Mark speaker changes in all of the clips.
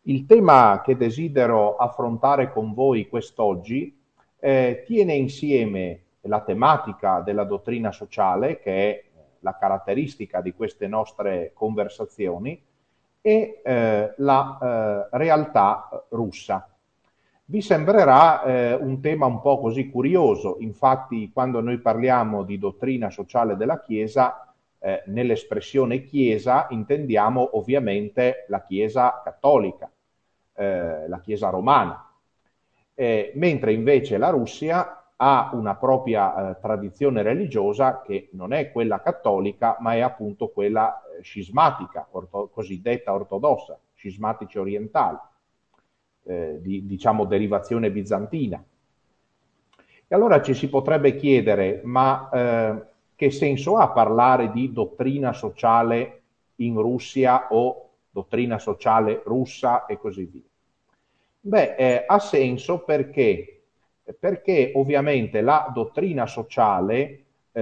Speaker 1: Il tema che desidero affrontare con voi quest'oggi tiene insieme la tematica della dottrina sociale, che è la caratteristica di queste nostre conversazioni, e la realtà russa. Vi sembrerà un tema un po' così curioso, infatti quando noi parliamo di dottrina sociale della Chiesa, nell'espressione Chiesa intendiamo ovviamente la Chiesa cattolica, la Chiesa romana, mentre invece la Russia ha una propria tradizione religiosa che non è quella cattolica, ma è appunto quella scismatica, cosiddetta ortodossa, scismatici orientali, di diciamo derivazione bizantina. E allora ci si potrebbe chiedere, ma che senso ha parlare di dottrina sociale in Russia o dottrina sociale russa e così via? Beh, ha senso perché ovviamente la dottrina sociale,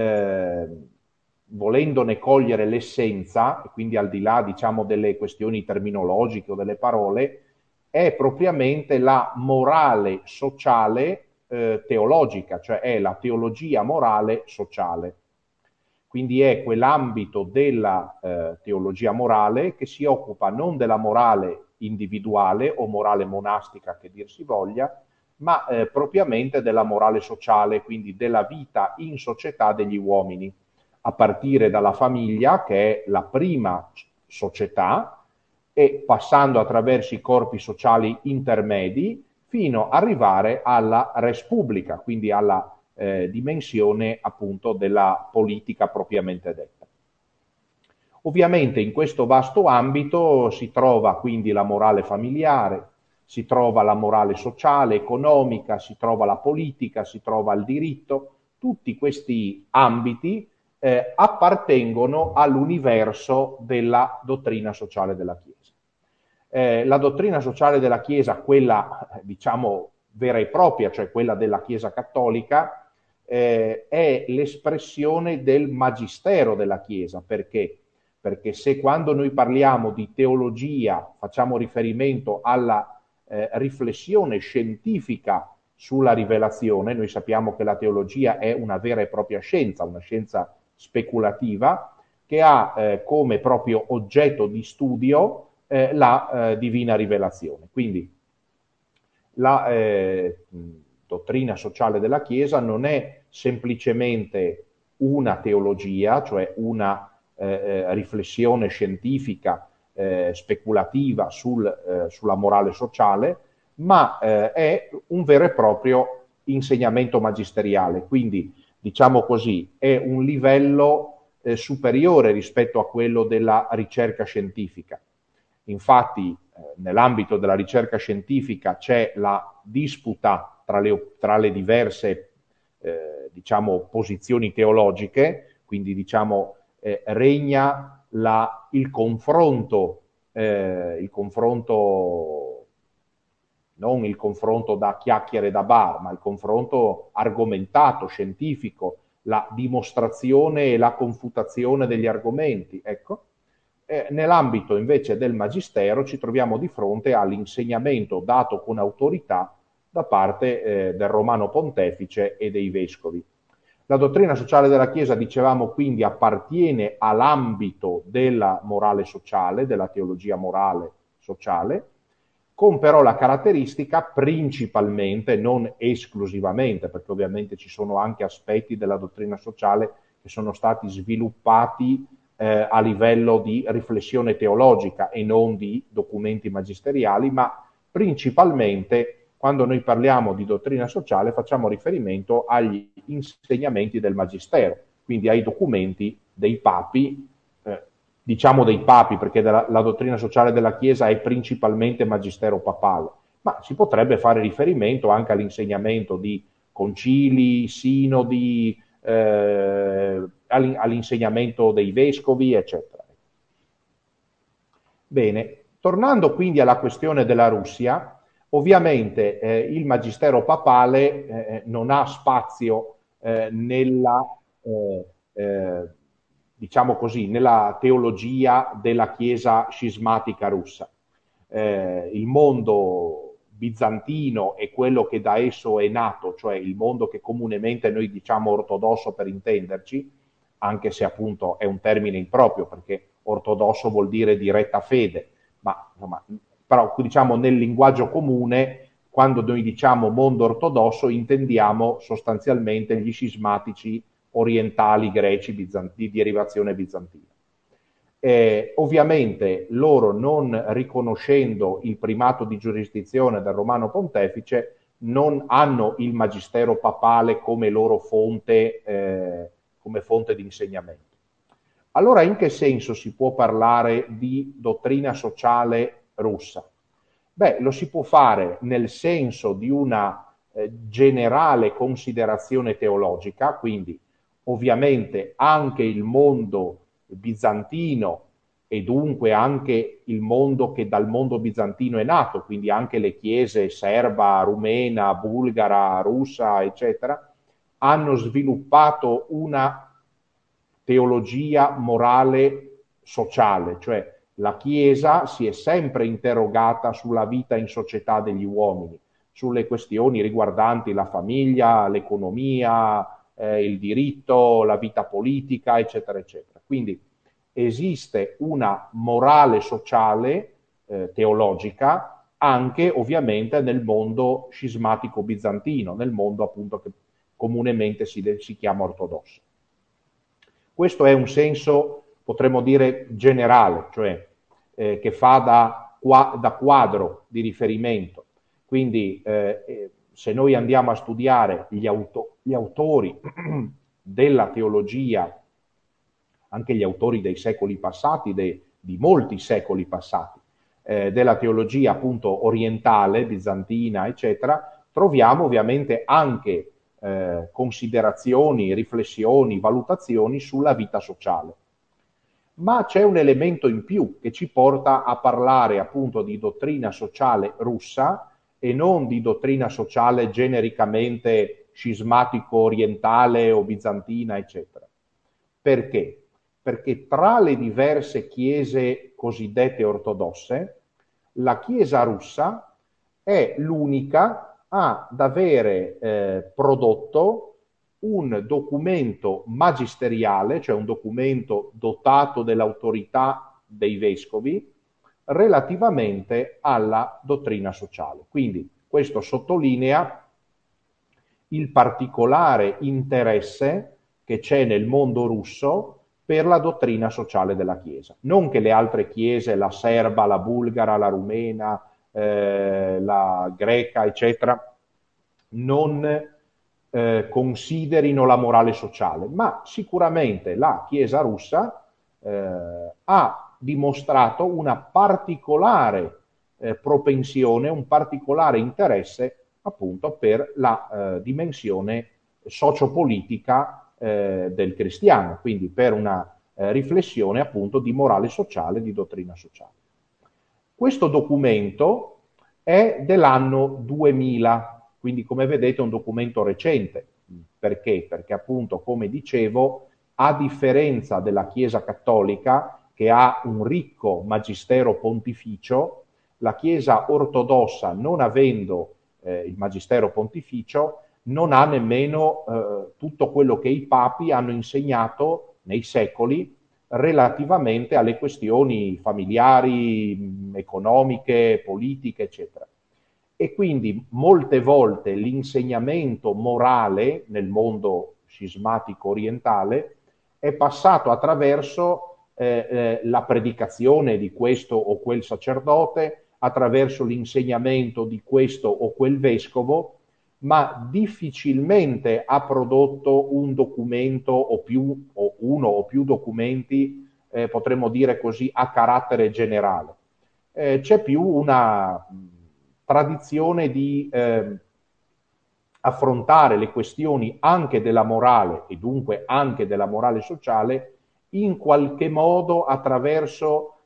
Speaker 1: volendone cogliere l'essenza, e quindi al di là diciamo delle questioni terminologiche o delle parole, è propriamente la morale sociale teologica, cioè è la teologia morale sociale. Quindi è quell'ambito della teologia morale che si occupa non della morale individuale o morale monastica che dir si voglia, ma propriamente della morale sociale, quindi della vita in società degli uomini, a partire dalla famiglia, che è la prima società, e passando attraverso i corpi sociali intermedi, fino ad arrivare alla res publica, quindi alla dimensione appunto della politica propriamente detta. Ovviamente in questo vasto ambito si trova quindi la morale familiare, si trova la morale sociale, economica, si trova la politica, si trova il diritto. Tutti questi ambiti appartengono all'universo della dottrina sociale della Chiesa. La dottrina sociale della Chiesa, quella diciamo vera e propria, cioè quella della Chiesa cattolica, è l'espressione del magistero della Chiesa. Perché? Perché se quando noi parliamo di teologia facciamo riferimento alla riflessione scientifica sulla rivelazione, noi sappiamo che la teologia è una vera e propria scienza, una scienza speculativa, che ha come proprio oggetto di studio la divina rivelazione. Quindi la dottrina sociale della Chiesa non è semplicemente una teologia, cioè una riflessione scientifica speculativa sulla morale sociale, ma è un vero e proprio insegnamento magisteriale. Quindi, diciamo così, è un livello superiore rispetto a quello della ricerca scientifica. Infatti, nell'ambito della ricerca scientifica c'è la disputa tra le diverse diciamo, posizioni teologiche, quindi diciamo, regna il confronto, non il confronto da chiacchiere da bar, ma il confronto argomentato, scientifico, la dimostrazione e la confutazione degli argomenti. Ecco. Nell'ambito invece del magistero ci troviamo di fronte all'insegnamento dato con autorità da parte del Romano Pontefice e dei Vescovi. La dottrina sociale della Chiesa, dicevamo, quindi appartiene all'ambito della morale sociale, della teologia morale sociale, con però la caratteristica principalmente, non esclusivamente, perché ovviamente ci sono anche aspetti della dottrina sociale che sono stati sviluppati a livello di riflessione teologica e non di documenti magisteriali, ma principalmente quando noi parliamo di dottrina sociale facciamo riferimento agli insegnamenti del magistero, quindi ai documenti dei papi, diciamo dei papi perché la dottrina sociale della Chiesa è principalmente magistero papale, ma si potrebbe fare riferimento anche all'insegnamento di concili, sinodi, all'insegnamento dei vescovi, eccetera. Bene, tornando quindi alla questione della Russia, ovviamente il magistero papale non ha spazio nella, diciamo così, nella teologia della Chiesa scismatica russa. il mondo bizantino e quello che da esso è nato, cioè il mondo che comunemente noi diciamo ortodosso per intenderci, anche se appunto è un termine improprio perché ortodosso vuol dire di retta fede, ma insomma, però diciamo nel linguaggio comune, quando noi diciamo mondo ortodosso intendiamo sostanzialmente gli scismatici orientali greci di derivazione bizantina. Ovviamente loro, non riconoscendo il primato di giurisdizione del Romano Pontefice, non hanno il magistero papale come loro fonte di insegnamento. Allora in che senso si può parlare di dottrina sociale russa? Beh, lo si può fare nel senso di una generale considerazione teologica, quindi ovviamente anche il mondo bizantino e dunque anche il mondo che dal mondo bizantino è nato, quindi anche le chiese serba, rumena, bulgara, russa, eccetera, hanno sviluppato una teologia morale sociale, cioè la Chiesa si è sempre interrogata sulla vita in società degli uomini, sulle questioni riguardanti la famiglia, l'economia, il diritto, la vita politica, eccetera, eccetera. Quindi esiste una morale sociale teologica anche ovviamente nel mondo scismatico bizantino, nel mondo appunto che comunemente si chiama ortodosso. Questo è un senso, potremmo dire, generale, cioè che fa da quadro di riferimento. Quindi se noi andiamo a studiare gli autori della teologia, anche gli autori dei secoli passati, di molti secoli passati, della teologia appunto orientale, bizantina, eccetera, troviamo ovviamente anche considerazioni, riflessioni, valutazioni sulla vita sociale. Ma c'è un elemento in più che ci porta a parlare appunto di dottrina sociale russa e non di dottrina sociale genericamente scismatico-orientale o bizantina, eccetera. Perché? Perché tra le diverse chiese cosiddette ortodosse, la Chiesa russa è l'unica ad avere prodotto un documento magisteriale, cioè un documento dotato dell'autorità dei vescovi, relativamente alla dottrina sociale. Quindi questo sottolinea il particolare interesse che c'è nel mondo russo per la dottrina sociale della Chiesa. Non che le altre chiese, la serba, la bulgara, la rumena, la greca, eccetera, non considerino la morale sociale, ma sicuramente la Chiesa russa ha dimostrato una particolare propensione, un particolare interesse appunto per la dimensione sociopolitica del cristiano, quindi per una riflessione appunto di morale sociale, di dottrina sociale. Questo documento è dell'anno 2000, quindi come vedete è un documento recente. Perché? Perché appunto, come dicevo, a differenza della Chiesa cattolica, che ha un ricco magistero pontificio, la Chiesa ortodossa, non avendo il magistero pontificio, non ha nemmeno tutto quello che i papi hanno insegnato nei secoli relativamente alle questioni familiari, economiche, politiche, eccetera. E quindi molte volte l'insegnamento morale nel mondo scismatico orientale è passato attraverso la predicazione di questo o quel sacerdote, attraverso l'insegnamento di questo o quel vescovo, ma difficilmente ha prodotto un documento o uno o più documenti, potremmo dire così, a carattere generale. C'è più una tradizione di affrontare le questioni anche della morale e dunque anche della morale sociale in qualche modo attraverso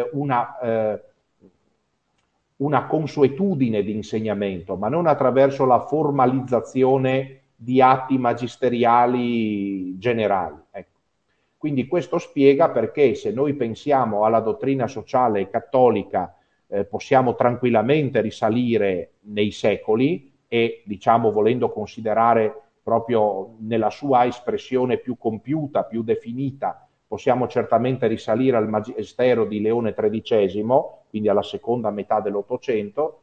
Speaker 1: una consuetudine di insegnamento, ma non attraverso la formalizzazione di atti magisteriali generali. Ecco. Quindi questo spiega perché se noi pensiamo alla dottrina sociale cattolica possiamo tranquillamente risalire nei secoli e, diciamo, volendo considerare proprio nella sua espressione più compiuta, più definita, possiamo certamente risalire al magistero di Leone XIII, quindi alla seconda metà dell'Ottocento.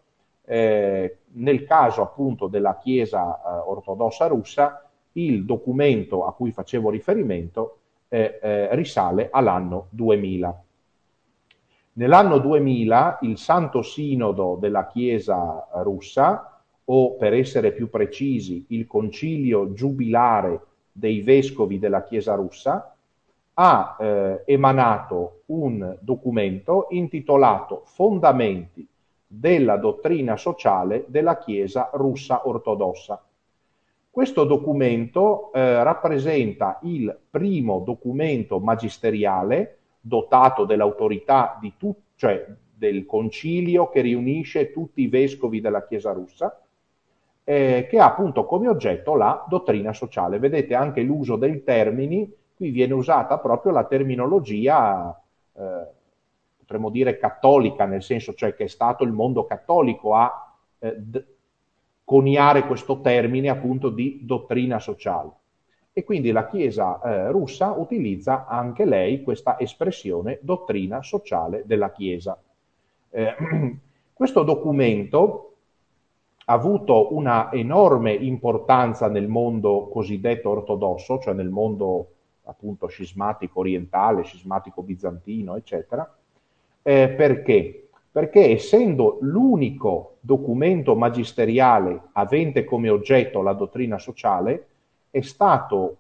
Speaker 1: Nel caso appunto della Chiesa ortodossa russa, il documento a cui facevo riferimento risale all'anno 2000. Nell'anno 2000 il Santo Sinodo della Chiesa russa, o per essere più precisi il Concilio Giubilare dei Vescovi della Chiesa russa, ha emanato un documento intitolato Fondamenti della dottrina sociale della Chiesa russa ortodossa. Questo documento rappresenta il primo documento magisteriale dotato dell'autorità di cioè del concilio che riunisce tutti i vescovi della Chiesa russa, che ha appunto come oggetto la dottrina sociale. Vedete anche l'uso dei termini, qui viene usata proprio la terminologia, potremmo dire cattolica, nel senso cioè che è stato il mondo cattolico a coniare questo termine appunto di dottrina sociale. E quindi la Chiesa russa utilizza anche lei questa espressione dottrina sociale della Chiesa. Questo documento ha avuto una enorme importanza nel mondo cosiddetto ortodosso, cioè nel mondo appunto scismatico orientale, scismatico bizantino, eccetera. Perché? Perché essendo l'unico documento magisteriale avente come oggetto la dottrina sociale, è stato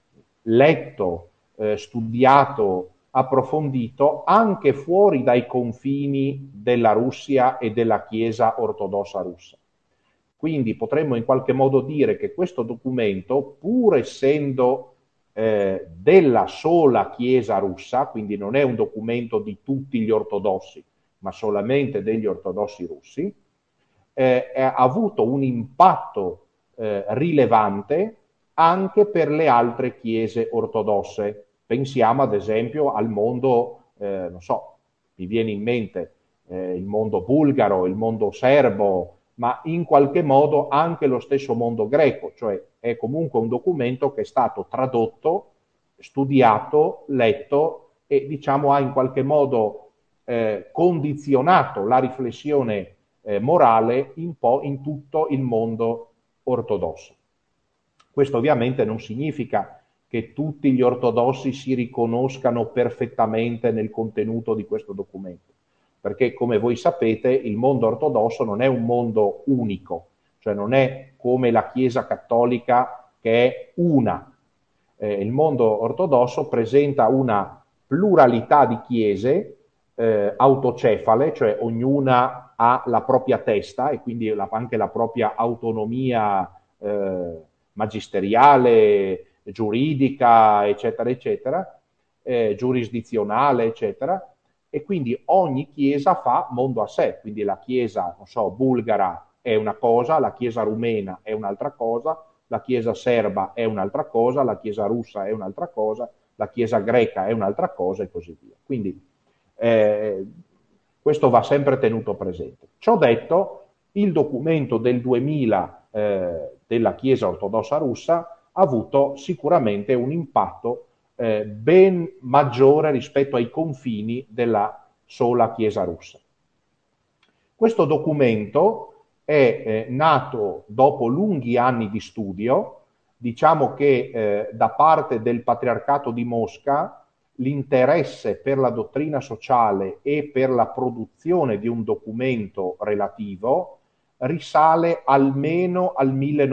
Speaker 1: letto, studiato, approfondito anche fuori dai confini della Russia e della Chiesa ortodossa russa. Quindi potremmo in qualche modo dire che questo documento, pur essendo della sola Chiesa russa, quindi non è un documento di tutti gli ortodossi, ma solamente degli ortodossi russi, ha avuto un impatto rilevante anche per le altre chiese ortodosse. Pensiamo ad esempio al mondo, non so, mi viene in mente il mondo bulgaro, il mondo serbo, ma in qualche modo anche lo stesso mondo greco, cioè è comunque un documento che è stato tradotto, studiato, letto e diciamo ha in qualche modo condizionato la riflessione morale un po' in tutto il mondo ortodosso. Questo ovviamente non significa che tutti gli ortodossi si riconoscano perfettamente nel contenuto di questo documento, perché come voi sapete il mondo ortodosso non è un mondo unico, cioè non è come la Chiesa cattolica che è una. Il mondo ortodosso presenta una pluralità di chiese autocefale, cioè ognuna ha la propria testa e quindi anche la propria autonomia magisteriale, giuridica, eccetera, eccetera, giurisdizionale, eccetera, e quindi ogni chiesa fa mondo a sé, quindi la chiesa, non so, bulgara è una cosa, la chiesa rumena è un'altra cosa, la chiesa serba è un'altra cosa, la chiesa russa è un'altra cosa, la chiesa greca è un'altra cosa e così via. Quindi questo va sempre tenuto presente. Ciò detto, il documento del 2000 della Chiesa ortodossa russa ha avuto sicuramente un impatto ben maggiore rispetto ai confini della sola Chiesa russa. Questo documento è nato dopo lunghi anni di studio, diciamo che da parte del Patriarcato di Mosca l'interesse per la dottrina sociale e per la produzione di un documento relativo risale almeno al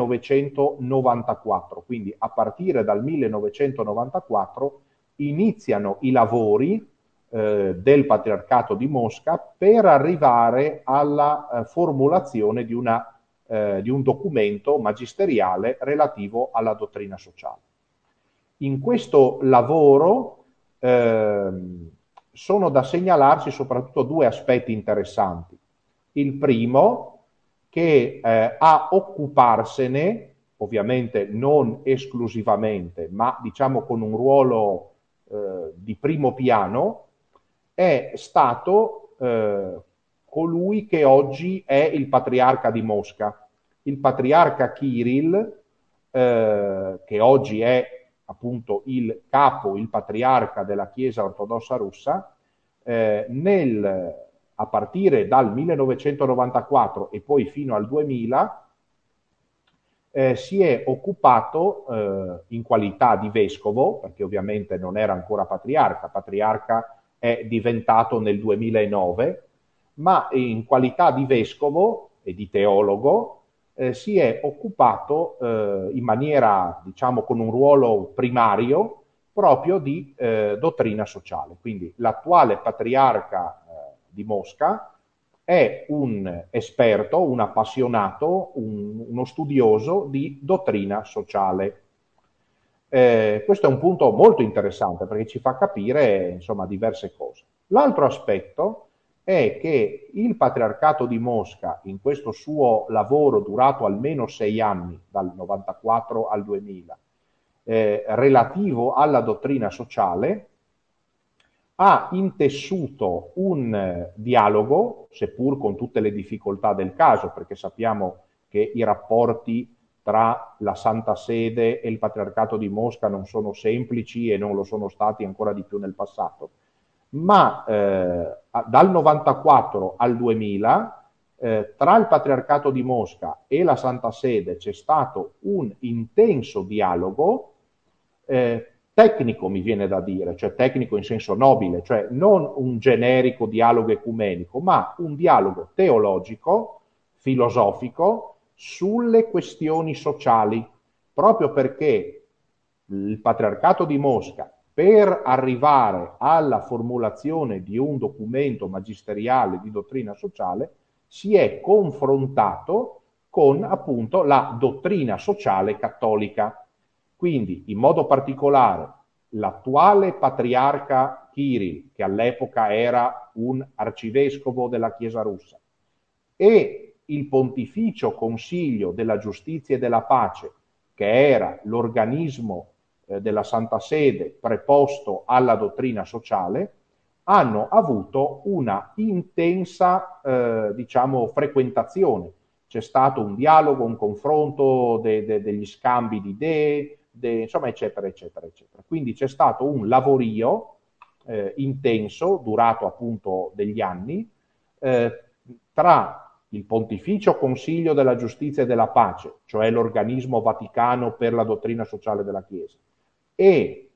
Speaker 1: 1994, quindi a partire dal 1994 iniziano i lavori del Patriarcato di Mosca per arrivare alla formulazione di un documento magisteriale relativo alla dottrina sociale. In questo lavoro sono da segnalarsi soprattutto due aspetti interessanti. Il primo, che a occuparsene, ovviamente non esclusivamente, ma diciamo con un ruolo di primo piano, è stato colui che oggi è il patriarca di Mosca. Il patriarca Kirill, che oggi è appunto il capo, il patriarca della Chiesa ortodossa russa, a partire dal 1994 e poi fino al 2000, si è occupato in qualità di vescovo, perché ovviamente non era ancora patriarca è diventato nel 2009, ma in qualità di vescovo e di teologo si è occupato in maniera, diciamo, con un ruolo primario proprio di dottrina sociale. Quindi l'attuale patriarca di Mosca è un esperto, un appassionato, uno studioso di dottrina sociale. Questo è un punto molto interessante perché ci fa capire, insomma, diverse cose. L'altro aspetto è che il patriarcato di Mosca, in questo suo lavoro durato almeno 6 anni, dal 94 al 2000, relativo alla dottrina sociale, ha intessuto un dialogo, seppur con tutte le difficoltà del caso, perché sappiamo che i rapporti tra la Santa Sede e il Patriarcato di Mosca non sono semplici e non lo sono stati ancora di più nel passato. Ma dal 94 al 2000, tra il Patriarcato di Mosca e la Santa Sede c'è stato un intenso dialogo tecnico, mi viene da dire, cioè tecnico in senso nobile, cioè non un generico dialogo ecumenico, ma un dialogo teologico, filosofico, sulle questioni sociali, proprio perché il Patriarcato di Mosca, per arrivare alla formulazione di un documento magisteriale di dottrina sociale, si è confrontato con appunto la dottrina sociale cattolica. Quindi, in modo particolare, l'attuale patriarca Kirill, che all'epoca era un arcivescovo della Chiesa russa, e il Pontificio Consiglio della Giustizia e della Pace, che era l'organismo della Santa Sede preposto alla dottrina sociale, hanno avuto una intensa, diciamo, frequentazione. C'è stato un dialogo, un confronto degli scambi di idee, insomma, eccetera, eccetera, eccetera. Quindi c'è stato un lavorio intenso, durato appunto degli anni, tra il Pontificio Consiglio della Giustizia e della Pace, cioè l'organismo vaticano per la dottrina sociale della Chiesa, e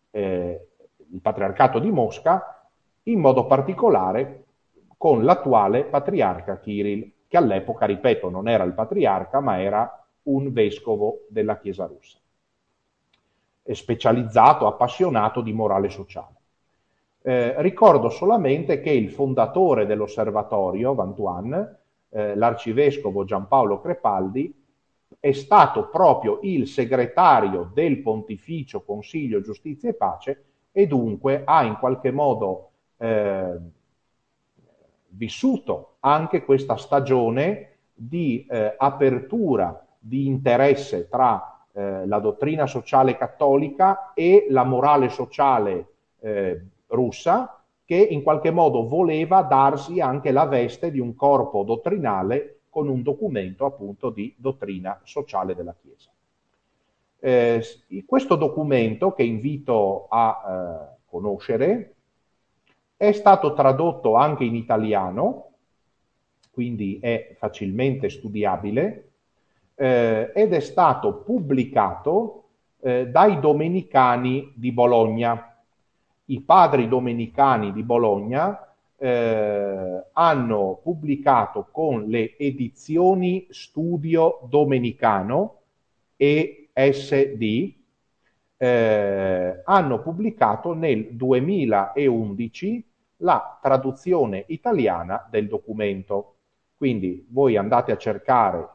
Speaker 1: il Patriarcato di Mosca, in modo particolare con l'attuale patriarca Kirill, che all'epoca, ripeto, non era il patriarca, ma era un vescovo della Chiesa russa, specializzato, appassionato di morale sociale. Ricordo solamente che il fondatore dell'osservatorio, Vantuan, l'arcivescovo Giampaolo Crepaldi, è stato proprio il segretario del Pontificio Consiglio Giustizia e Pace e dunque ha in qualche modo vissuto anche questa stagione di apertura di interesse tra la dottrina sociale cattolica e la morale sociale russa, che in qualche modo voleva darsi anche la veste di un corpo dottrinale con un documento appunto di dottrina sociale della Chiesa. Questo documento, che invito a conoscere, è stato tradotto anche in italiano, quindi è facilmente studiabile, ed è stato pubblicato dai Domenicani di Bologna. I padri domenicani di Bologna hanno pubblicato con le edizioni Studio Domenicano ESD, hanno pubblicato nel 2011 la traduzione italiana del documento. Quindi voi andate a cercare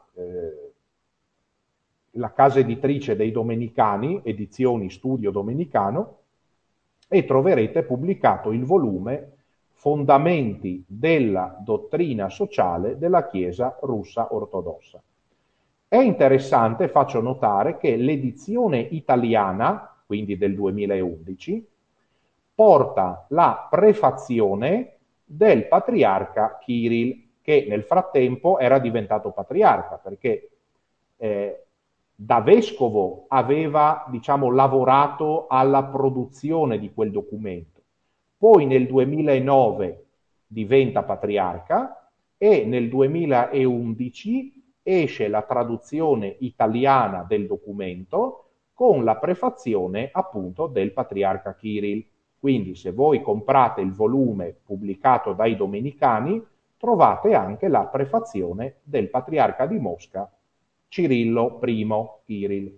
Speaker 1: la casa editrice dei Domenicani, edizioni Studio Domenicano, e troverete pubblicato il volume Fondamenti della dottrina sociale della Chiesa russa ortodossa. È interessante, faccio notare, che l'edizione italiana, quindi del 2011, porta la prefazione del patriarca Kirill, che nel frattempo era diventato patriarca, perché da vescovo aveva, diciamo, lavorato alla produzione di quel documento. Poi nel 2009 diventa patriarca e nel 2011 esce la traduzione italiana del documento con la prefazione appunto del patriarca Kirill. Quindi se voi comprate il volume pubblicato dai Domenicani, trovate anche la prefazione del patriarca di Mosca, Cirillo I Kirill.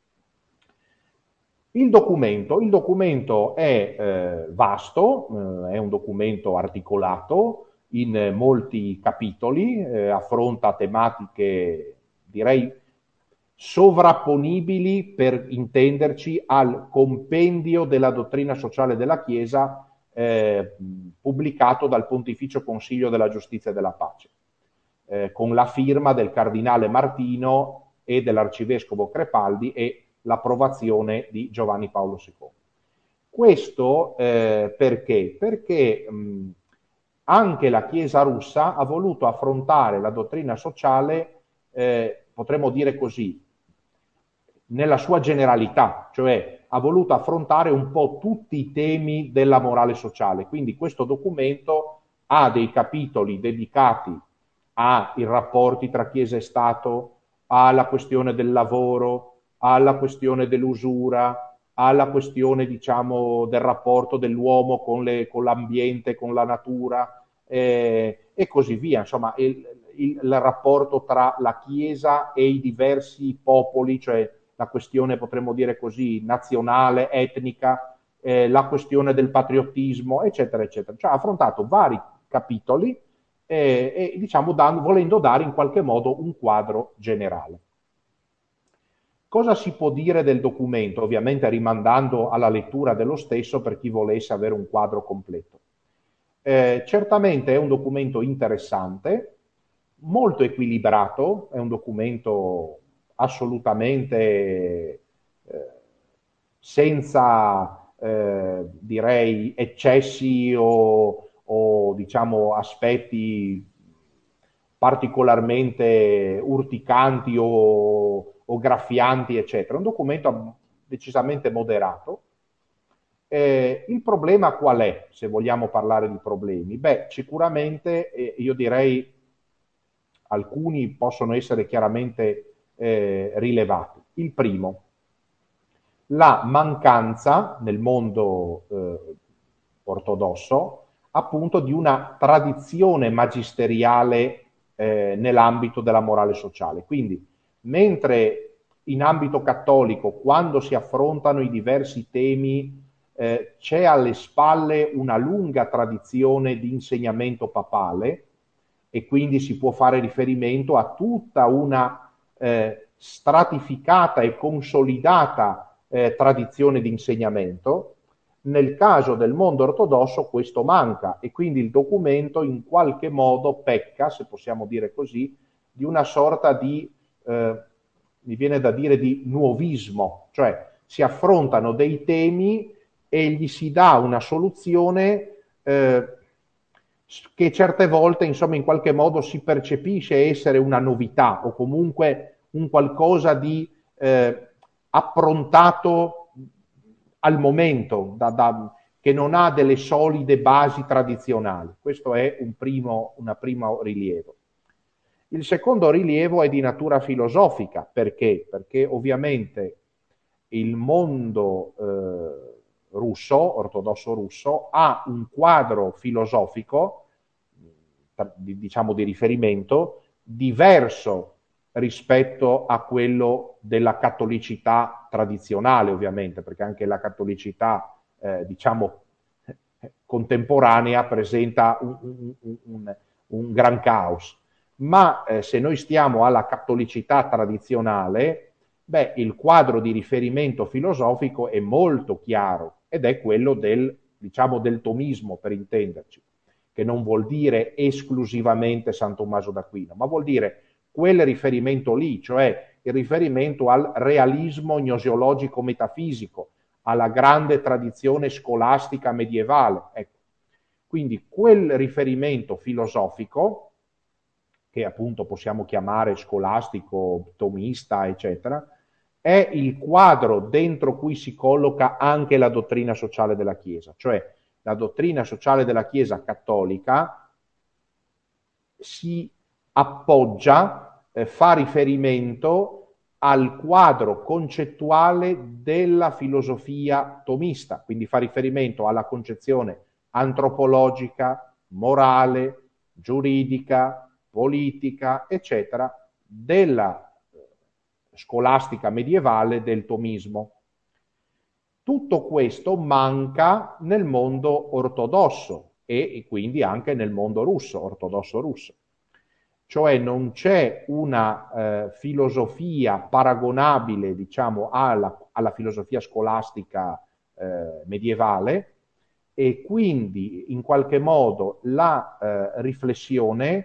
Speaker 1: Il documento è vasto, è un documento articolato in molti capitoli, affronta tematiche, direi, sovrapponibili, per intenderci, al compendio della dottrina sociale della Chiesa pubblicato dal Pontificio Consiglio della Giustizia e della Pace, con la firma del cardinale Martino e dell'arcivescovo Crepaldi e l'approvazione di Giovanni Paolo II. Questo perché? Perché anche la Chiesa russa ha voluto affrontare la dottrina sociale, potremmo dire così, nella sua generalità, cioè ha voluto affrontare un po' tutti i temi della morale sociale. Quindi questo documento ha dei capitoli dedicati ai rapporti tra Chiesa e Stato, alla questione del lavoro, alla questione dell'usura, alla questione, diciamo, del rapporto dell'uomo con l'ambiente, con la natura, e così via. Insomma, il rapporto tra la Chiesa e i diversi popoli, cioè la questione, potremmo dire così, nazionale, etnica, la questione del patriottismo, eccetera, eccetera. Cioè ha affrontato vari capitoli e diciamo, volendo dare in qualche modo un quadro generale. Cosa si può dire del documento? Ovviamente rimandando alla lettura dello stesso per chi volesse avere un quadro completo. Certamente è un documento interessante, molto equilibrato, è un documento assolutamente senza, direi, eccessi o diciamo aspetti particolarmente urticanti o graffianti, eccetera. Un documento decisamente moderato. Il problema qual è, se vogliamo parlare di problemi? Beh, sicuramente io direi alcuni possono essere chiaramente rilevati. Il primo, la mancanza nel mondo ortodosso appunto di una tradizione magisteriale nell'ambito della morale sociale. Quindi, mentre in ambito cattolico, quando si affrontano i diversi temi, c'è alle spalle una lunga tradizione di insegnamento papale e quindi si può fare riferimento a tutta una stratificata e consolidata tradizione di insegnamento. Nel caso del mondo ortodosso questo manca e quindi il documento in qualche modo pecca, se possiamo dire così, di una sorta di, mi viene da dire, di nuovismo, cioè si affrontano dei temi e gli si dà una soluzione che certe volte, insomma, in qualche modo si percepisce essere una novità o comunque un qualcosa di approntato al momento, che non ha delle solide basi tradizionali. Questo è un primo rilievo. Il secondo rilievo è di natura filosofica. Perché? Perché ovviamente il mondo russo, ortodosso russo, ha un quadro filosofico, diciamo di riferimento, diverso rispetto a quello della cattolicità tradizionale, ovviamente, perché anche la cattolicità, diciamo, contemporanea presenta un gran caos. Ma se noi stiamo alla cattolicità tradizionale, beh, il quadro di riferimento filosofico è molto chiaro ed è quello del, diciamo, del tomismo, per intenderci, che non vuol dire esclusivamente San Tommaso d'Aquino, ma vuol dire quel riferimento lì, cioè il riferimento al realismo gnosiologico metafisico, alla grande tradizione scolastica medievale. Ecco. Quindi quel riferimento filosofico che appunto possiamo chiamare scolastico, tomista, eccetera, è il quadro dentro cui si colloca anche la dottrina sociale della Chiesa, cioè la dottrina sociale della Chiesa cattolica si appoggia, fa riferimento al quadro concettuale della filosofia tomista, quindi fa riferimento alla concezione antropologica, morale, giuridica, politica, eccetera, della scolastica medievale del tomismo. Tutto questo manca nel mondo ortodosso e quindi anche nel mondo russo, ortodosso russo. Cioè non c'è una filosofia paragonabile, diciamo, alla filosofia scolastica medievale, e quindi in qualche modo la riflessione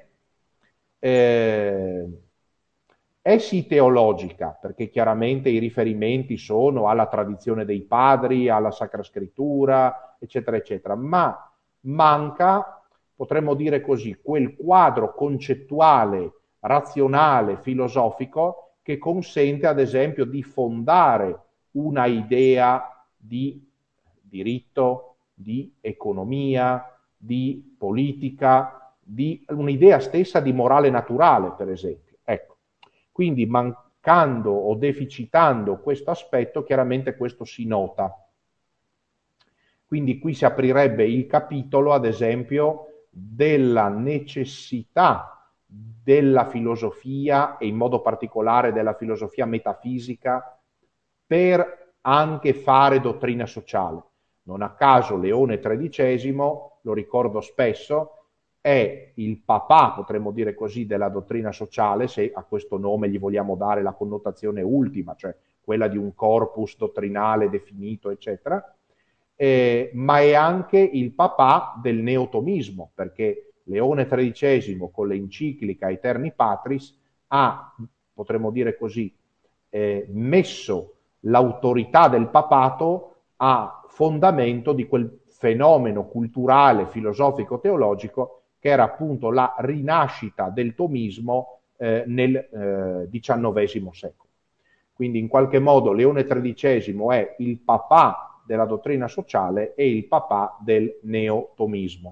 Speaker 1: è sì teologica, perché chiaramente i riferimenti sono alla tradizione dei padri, alla Sacra Scrittura, eccetera, eccetera, ma manca, potremmo dire così, quel quadro concettuale, razionale, filosofico che consente ad esempio di fondare una idea di diritto, di economia, di politica, di un'idea stessa di morale naturale, per esempio. Ecco. Quindi mancando o deficitando questo aspetto, chiaramente questo si nota. Quindi qui si aprirebbe il capitolo, ad esempio, della necessità della filosofia e in modo particolare della filosofia metafisica per anche fare dottrina sociale. Non a caso Leone XIII, lo ricordo spesso, è il papà, potremmo dire così, della dottrina sociale, se a questo nome gli vogliamo dare la connotazione ultima, cioè quella di un corpus dottrinale definito, eccetera, ma è anche il papà del neotomismo, perché Leone XIII con l'enciclica Aeterni Patris ha, potremmo dire così, messo l'autorità del papato a fondamento di quel fenomeno culturale, filosofico, teologico che era appunto la rinascita del tomismo nel XIX secolo. Quindi in qualche modo Leone XIII è il papà della dottrina sociale e il papà del neotomismo.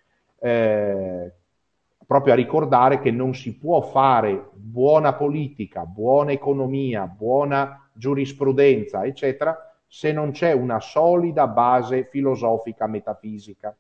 Speaker 1: Proprio a ricordare che non si può fare buona politica, buona economia, buona giurisprudenza, eccetera, se non c'è una solida base filosofica, metafisica.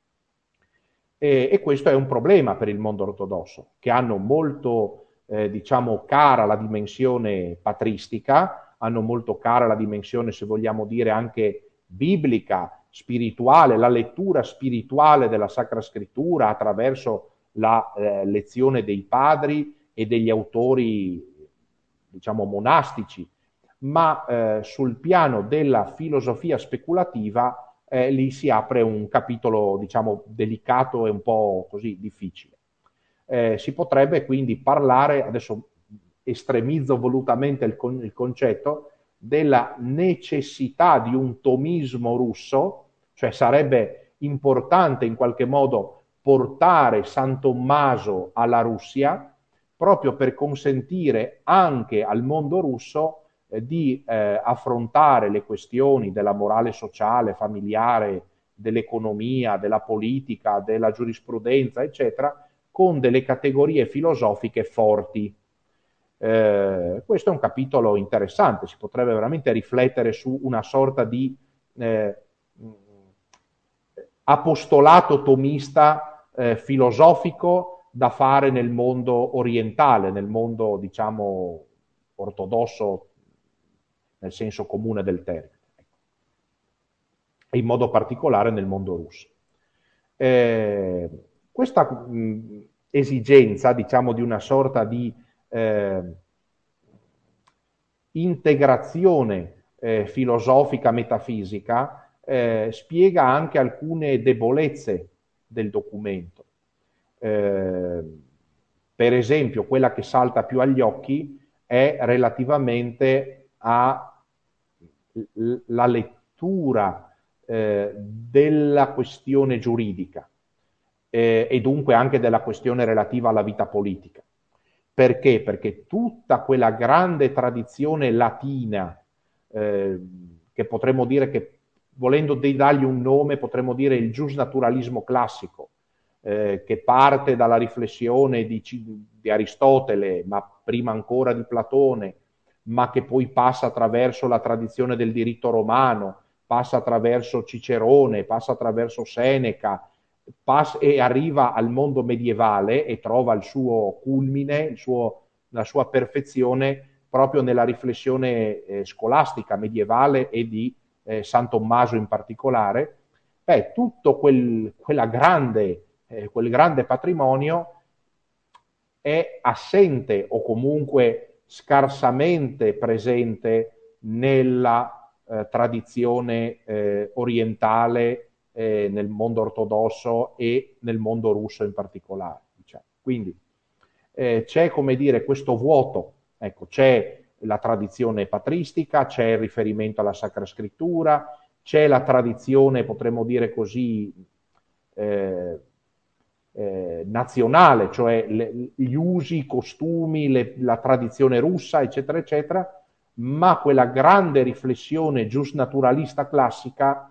Speaker 1: E questo è un problema per il mondo ortodosso, che hanno molto, diciamo, cara la dimensione patristica, hanno molto cara la dimensione, se vogliamo dire, anche biblica, spirituale, la lettura spirituale della Sacra Scrittura attraverso la lezione dei padri e degli autori, diciamo, monastici, ma sul piano della filosofia speculativa lì si apre un capitolo, diciamo, delicato e un po' così difficile. Si potrebbe quindi parlare, adesso estremizzo volutamente il concetto, della necessità di un tomismo russo, cioè sarebbe importante in qualche modo portare San Tommaso alla Russia, proprio per consentire anche al mondo russo di affrontare le questioni della morale sociale, familiare, dell'economia, della politica, della giurisprudenza, eccetera, con delle categorie filosofiche forti. Questo è un capitolo interessante, si potrebbe veramente riflettere su una sorta di apostolato tomista filosofico da fare nel mondo orientale, nel mondo, diciamo, ortodosso nel senso comune del termine, e in modo particolare nel mondo russo. Questa esigenza, diciamo, di una sorta di integrazione filosofica, metafisica, spiega anche alcune debolezze del documento. Per esempio, quella che salta più agli occhi è relativamente alla lettura della questione giuridica. e dunque anche della questione relativa alla vita politica. Perché? Perché tutta quella grande tradizione latina, che potremmo dire che, volendo dargli un nome, potremmo dire il giusnaturalismo classico, che parte dalla riflessione di Aristotele, ma prima ancora di Platone, ma che poi passa attraverso la tradizione del diritto romano, passa attraverso Cicerone, passa attraverso Seneca, e arriva al mondo medievale e trova il suo culmine, la sua perfezione proprio nella riflessione scolastica medievale e di San Tommaso in particolare. Beh, tutto quel grande patrimonio è assente o comunque scarsamente presente nella tradizione orientale, nel mondo ortodosso e nel mondo russo in particolare. Diciamo. Quindi c'è, come dire, questo vuoto, ecco, c'è la tradizione patristica, c'è il riferimento alla Sacra Scrittura, c'è la tradizione, potremmo dire così, nazionale, cioè gli usi, i costumi, la tradizione russa, eccetera, eccetera, ma quella grande riflessione giusnaturalista classica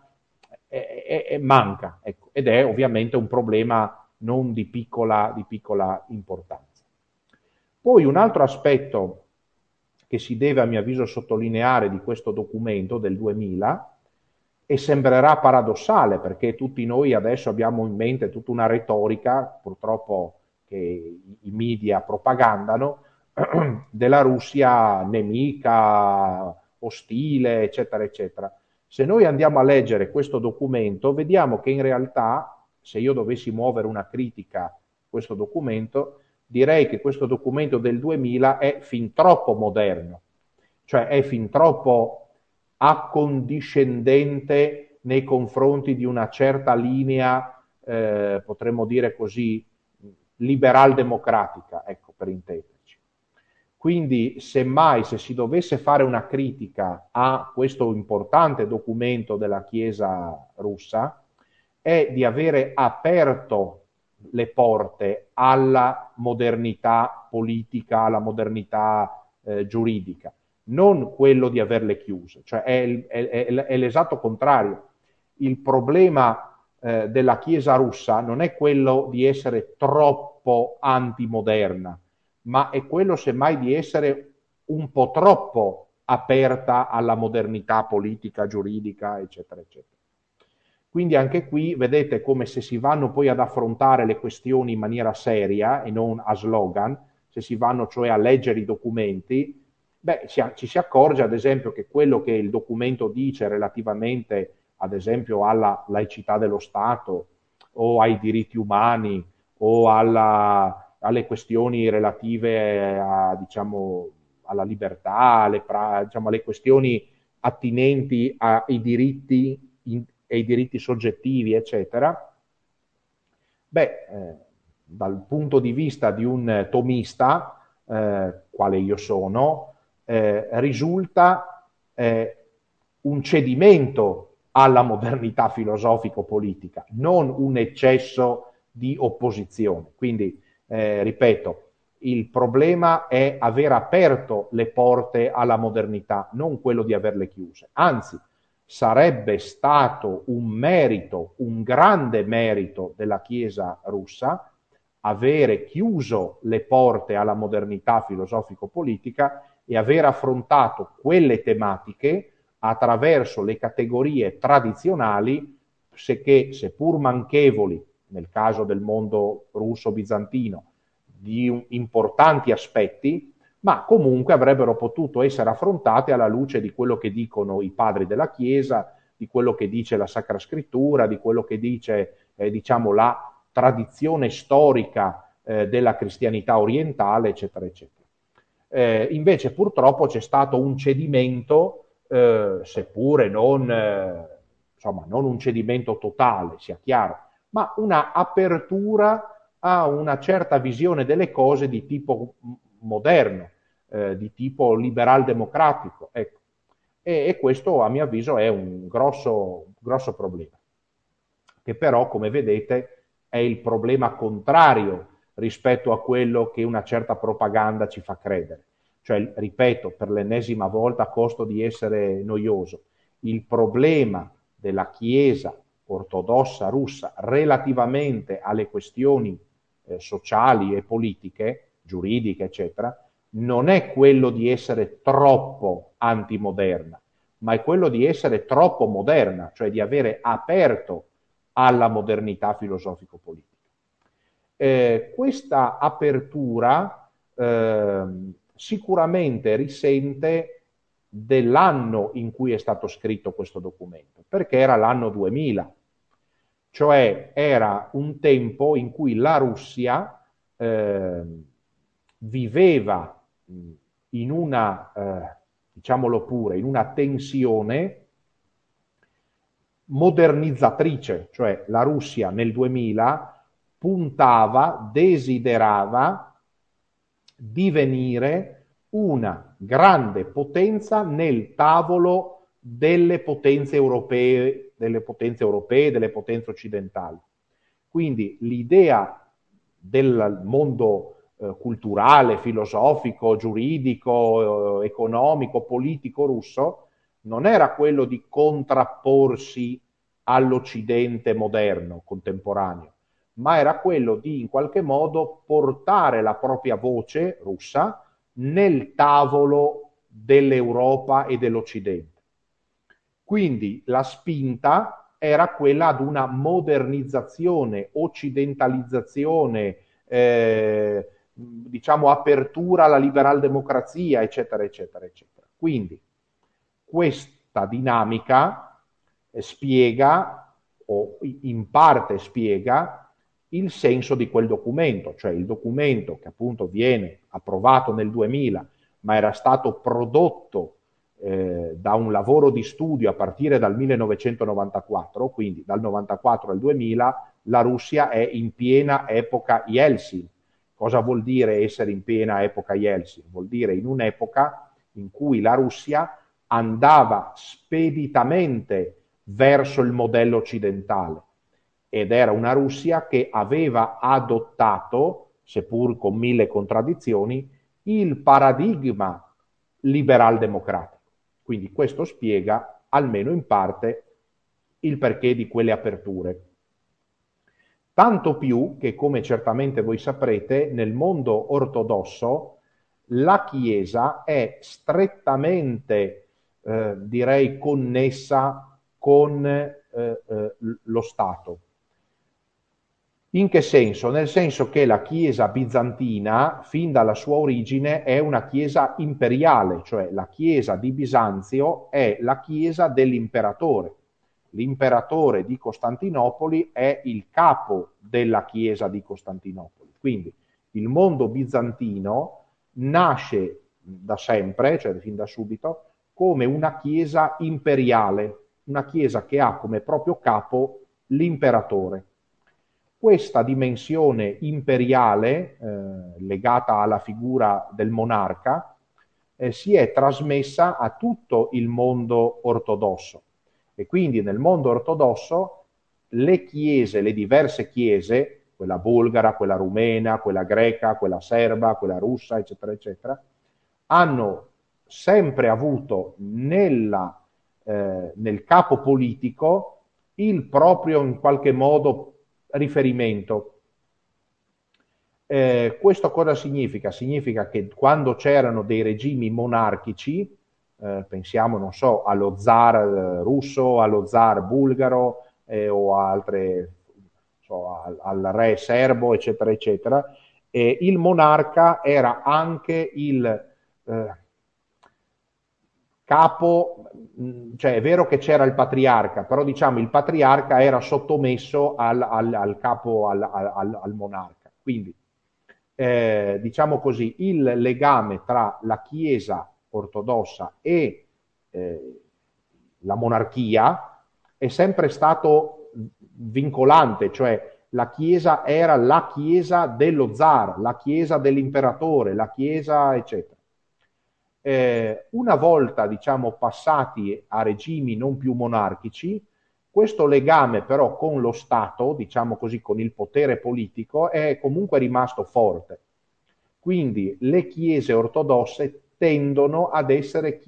Speaker 1: manca, ecco, ed è ovviamente un problema non di piccola importanza. Poi un altro aspetto che si deve, a mio avviso, sottolineare di questo documento del 2000, e sembrerà paradossale perché tutti noi adesso abbiamo in mente tutta una retorica, purtroppo che i media propagandano, della Russia nemica, ostile, eccetera, eccetera. Se noi andiamo a leggere questo documento, vediamo che in realtà, se io dovessi muovere una critica a questo documento, direi che questo documento del 2000 è fin troppo moderno, cioè è fin troppo accondiscendente nei confronti di una certa linea, potremmo dire così, liberal-democratica, ecco, per intenderci. Quindi, semmai, se si dovesse fare una critica a questo importante documento della Chiesa russa, è di avere aperto le porte alla modernità politica, alla modernità giuridica, non quello di averle chiuse, cioè è l'esatto contrario. Il problema della Chiesa russa non è quello di essere troppo antimoderna, ma è quello semmai di essere un po' troppo aperta alla modernità politica, giuridica, eccetera, eccetera. Quindi anche qui vedete come se si vanno poi ad affrontare le questioni in maniera seria e non a slogan, se si vanno cioè a leggere i documenti, beh, ci si accorge ad esempio che quello che il documento dice relativamente ad esempio alla laicità dello Stato o ai diritti umani o alle questioni relative a, diciamo, alla libertà, diciamo, alle questioni attinenti ai diritti e i diritti soggettivi, eccetera, beh, dal punto di vista di un tomista, quale io sono, risulta un cedimento alla modernità filosofico-politica, non un eccesso di opposizione. Quindi, ripeto, il problema è aver aperto le porte alla modernità, non quello di averle chiuse. Anzi, sarebbe stato un merito, un grande merito della Chiesa russa, avere chiuso le porte alla modernità filosofico-politica e aver affrontato quelle tematiche attraverso le categorie tradizionali, che seppur manchevoli, nel caso del mondo russo-bizantino, di importanti aspetti, ma comunque avrebbero potuto essere affrontate alla luce di quello che dicono i padri della Chiesa, di quello che dice la Sacra Scrittura, di quello che dice, diciamo, la tradizione storica della cristianità orientale, eccetera, eccetera. Invece purtroppo c'è stato un cedimento, seppure insomma, non un cedimento totale, sia chiaro, ma una apertura a una certa visione delle cose di tipo moderno, di tipo liberal-democratico. Ecco. E questo, a mio avviso, è un grosso problema, che però, come vedete, è il problema contrario rispetto a quello che una certa propaganda ci fa credere. Cioè, ripeto, per l'ennesima volta, a costo di essere noioso, il problema della Chiesa ortodossa russa relativamente alle questioni sociali e politiche, giuridiche, eccetera, non è quello di essere troppo antimoderna, ma è quello di essere troppo moderna, cioè di avere aperto alla modernità filosofico-politica. Questa apertura sicuramente risente dell'anno in cui è stato scritto questo documento, perché era l'anno 2000, cioè era un tempo in cui la Russia viveva in una, diciamolo pure, in una tensione modernizzatrice, cioè la Russia nel 2000 puntava, desiderava divenire una grande potenza nel tavolo delle potenze europee, delle potenze occidentali. Quindi l'idea del mondo culturale, filosofico, giuridico, economico, politico russo non era quello di contrapporsi all'Occidente moderno, contemporaneo, ma era quello di in qualche modo portare la propria voce russa nel tavolo dell'Europa e dell'Occidente. Quindi la spinta era quella ad una modernizzazione, occidentalizzazione, diciamo apertura alla liberal democrazia, eccetera, eccetera, eccetera. Quindi questa dinamica spiega, o in parte spiega, il senso di quel documento, cioè il documento che appunto viene approvato nel 2000, ma era stato prodotto da un lavoro di studio a partire dal 1994, quindi dal 94 al 2000, la Russia è in piena epoca Yeltsin. Cosa vuol dire essere in piena epoca Yeltsin? Vuol dire in un'epoca in cui la Russia andava speditamente verso il modello occidentale ed era una Russia che aveva adottato, seppur con mille contraddizioni, il paradigma liberal-democratico. Quindi questo spiega, almeno in parte, il perché di quelle aperture. Tanto più che, come certamente voi saprete, nel mondo ortodosso la Chiesa è strettamente, direi, connessa con lo Stato. In che senso? Nel senso che la Chiesa bizantina, fin dalla sua origine, è una Chiesa imperiale, cioè la Chiesa di Bisanzio è la Chiesa dell'imperatore. L'imperatore di Costantinopoli è il capo della Chiesa di Costantinopoli. Quindi il mondo bizantino nasce da sempre, cioè fin da subito, come una Chiesa imperiale, una Chiesa che ha come proprio capo l'imperatore. Questa dimensione imperiale, legata alla figura del monarca, si è trasmessa a tutto il mondo ortodosso. E quindi nel mondo ortodosso le chiese, le diverse chiese, quella bulgara, quella rumena, quella greca, quella serba, quella russa, eccetera, eccetera, hanno sempre avuto nel capo politico il proprio, in qualche modo, riferimento. Questo cosa significa? Significa che quando c'erano dei regimi monarchici, pensiamo, non so, allo zar russo, allo zar bulgaro o altre, al re serbo, eccetera, eccetera, il monarca era anche il capo, cioè è vero che c'era il patriarca, però diciamo il patriarca era sottomesso al capo, al monarca. Quindi, diciamo così, il legame tra la Chiesa ortodossa e la monarchia è sempre stato vincolante, cioè la Chiesa era la Chiesa dello zar, la Chiesa dell'imperatore, la Chiesa eccetera. Una volta, diciamo, passati a regimi non più monarchici, Questo legame però con lo Stato, diciamo così, con il potere politico, è comunque rimasto forte. Quindi le chiese ortodosse tendono ad essere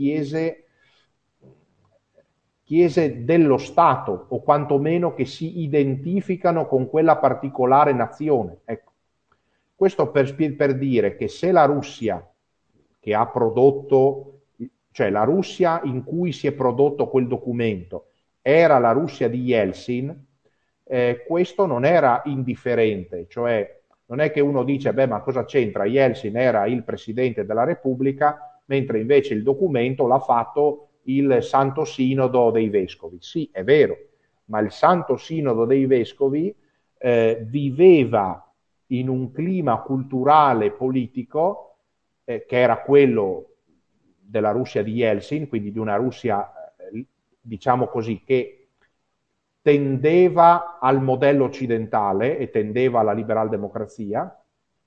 Speaker 1: chiese dello Stato, o quantomeno che si identificano con quella particolare nazione. Ecco. Questo per dire che se la Russia, che ha prodotto, cioè la Russia in cui si è prodotto quel documento, era la Russia di Yeltsin, questo non era indifferente, cioè non è che uno dice, beh, ma cosa c'entra? Yeltsin era il presidente della Repubblica, mentre invece il documento l'ha fatto il Santo Sinodo dei Vescovi. Sì, è vero, ma il Santo Sinodo dei Vescovi viveva in un clima culturale politico che era quello della Russia di Yeltsin, quindi di una Russia, diciamo così, che tendeva al modello occidentale e tendeva alla liberal democrazia,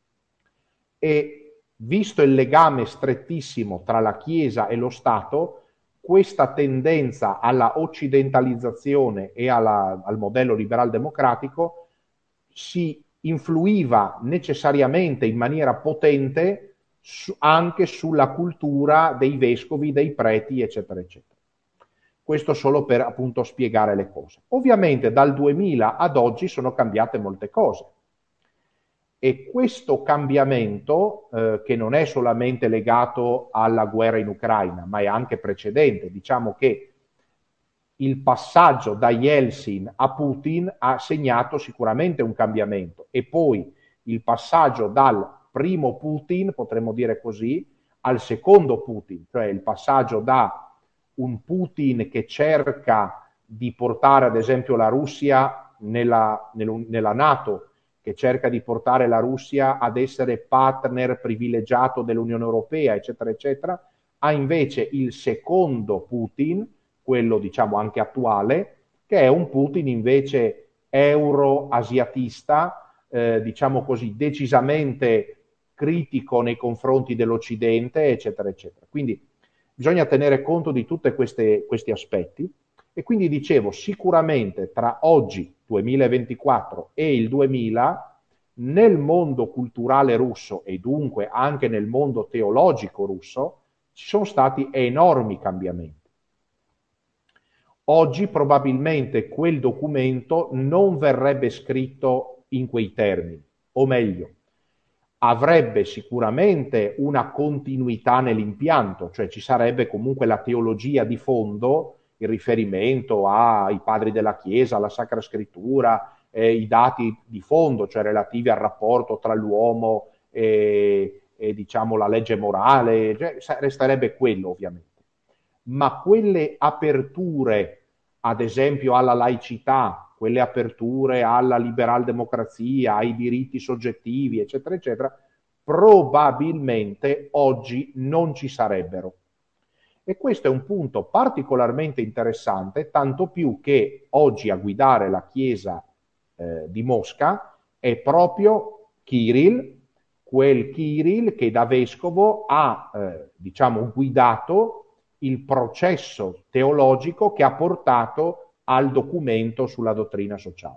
Speaker 1: e visto il legame strettissimo tra la Chiesa e lo Stato, questa tendenza alla occidentalizzazione e al modello liberal democratico si influiva necessariamente in maniera potente anche sulla cultura dei vescovi, dei preti, eccetera, eccetera. Questo solo per appunto spiegare le cose. Ovviamente dal 2000 ad oggi sono cambiate molte cose. E questo cambiamento, che non è solamente legato alla guerra in Ucraina, ma è anche precedente, diciamo che il passaggio da Yeltsin a Putin ha segnato sicuramente un cambiamento, e poi il passaggio dal primo Putin, potremmo dire così, al secondo Putin, cioè il passaggio da un Putin che cerca di portare ad esempio la Russia nella NATO, che cerca di portare la Russia ad essere partner privilegiato dell'Unione Europea, eccetera, eccetera, ha invece il secondo Putin, quello diciamo anche attuale, che è un Putin invece euro-asiatista, diciamo così, decisamente critico nei confronti dell'Occidente, eccetera, eccetera. Quindi bisogna tenere conto di tutti questi aspetti. E quindi dicevo, sicuramente tra oggi, 2024, e il 2000, nel mondo culturale russo e dunque anche nel mondo teologico russo, ci sono stati enormi cambiamenti. Oggi probabilmente quel documento non verrebbe scritto in quei termini, o meglio, avrebbe sicuramente una continuità nell'impianto, cioè ci sarebbe comunque la teologia di fondo, il riferimento ai padri della Chiesa, alla Sacra Scrittura, i dati di fondo, cioè relativi al rapporto tra l'uomo e diciamo la legge morale, cioè, resterebbe quello ovviamente. Ma quelle aperture, ad esempio alla laicità, quelle aperture alla liberal democrazia, ai diritti soggettivi, eccetera, eccetera, probabilmente oggi non ci sarebbero. E questo è un punto particolarmente interessante, tanto più che oggi a guidare la Chiesa di Mosca è proprio Kirill, quel Kirill che da vescovo ha diciamo guidato il processo teologico che ha portato al documento sulla dottrina sociale.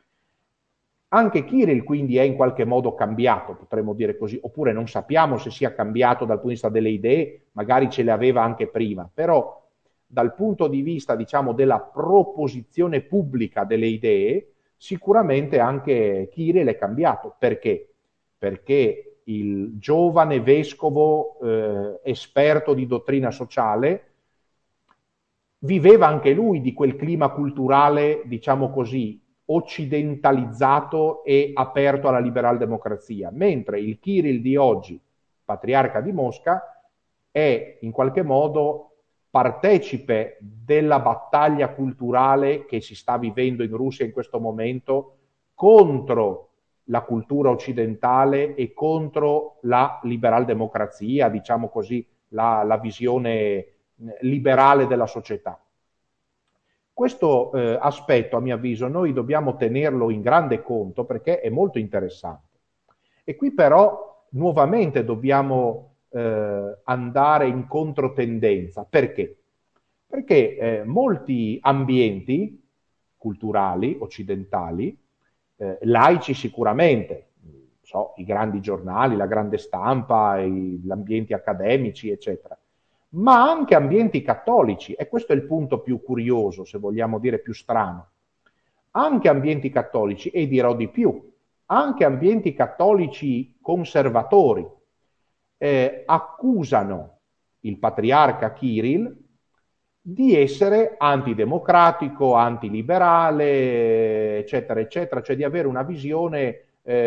Speaker 1: Anche Kirill quindi è in qualche modo cambiato, potremmo dire così, oppure non sappiamo se sia cambiato dal punto di vista delle idee, magari ce le aveva anche prima, però dal punto di vista, diciamo, della proposizione pubblica delle idee, sicuramente anche Kirill è cambiato. Perché? Perché il giovane vescovo esperto di dottrina sociale viveva anche lui di quel clima culturale, diciamo così, occidentalizzato e aperto alla liberal democrazia, mentre il Kirill di oggi, patriarca di Mosca, è in qualche modo partecipe della battaglia culturale che si sta vivendo in Russia in questo momento contro la cultura occidentale e contro la liberal democrazia, diciamo così, la visione liberale della società. Questo aspetto, a mio avviso, noi dobbiamo tenerlo in grande conto perché è molto interessante. E qui però nuovamente dobbiamo andare in controtendenza. Perché? Perché molti ambienti culturali occidentali, laici sicuramente, so, i grandi giornali, la grande stampa, gli ambienti accademici, eccetera, ma anche ambienti cattolici, e questo è il punto più curioso, se vogliamo dire più strano, anche ambienti cattolici, e dirò di più, anche ambienti cattolici conservatori, accusano il patriarca Kirill di essere antidemocratico, antiliberale, eccetera, eccetera, cioè di avere una visione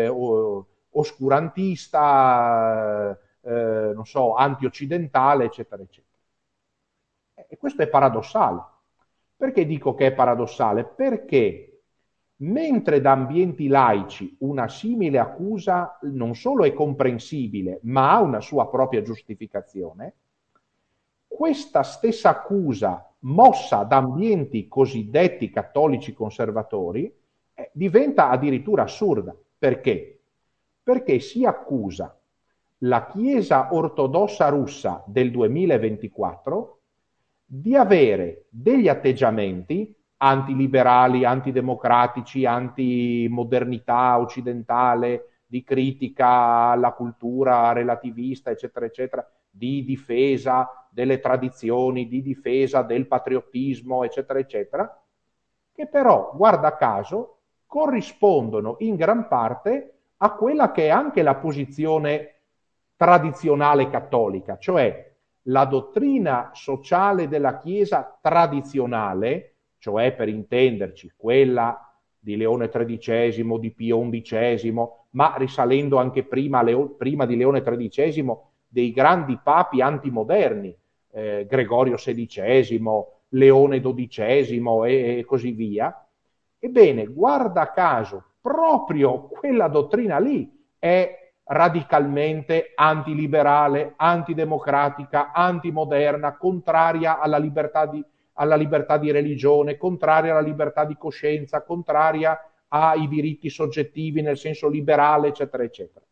Speaker 1: oscurantista, non so, antioccidentale, eccetera, eccetera. E questo è paradossale. Perché dico che è paradossale? Perché mentre da ambienti laici una simile accusa non solo è comprensibile, ma ha una sua propria giustificazione, questa stessa accusa mossa da ambienti cosiddetti cattolici conservatori diventa addirittura assurda. Perché? Perché si accusa la Chiesa ortodossa russa del 2024 di avere degli atteggiamenti antiliberali, antidemocratici, antimodernità occidentale, di critica alla cultura relativista, eccetera, eccetera, di difesa delle tradizioni, di difesa del patriottismo, eccetera, eccetera, che però, guarda caso, corrispondono in gran parte a quella che è anche la posizione tradizionale cattolica, cioè la dottrina sociale della Chiesa tradizionale, cioè per intenderci quella di Leone XIII, di Pio XI, ma risalendo anche prima di Leone XIII, dei grandi papi antimoderni, Gregorio XVI, Leone XII e così via. Ebbene, guarda caso, proprio quella dottrina lì è radicalmente antiliberale, antidemocratica, antimoderna, contraria alla libertà di religione, contraria alla libertà di coscienza, contraria ai diritti soggettivi nel senso liberale, eccetera, eccetera.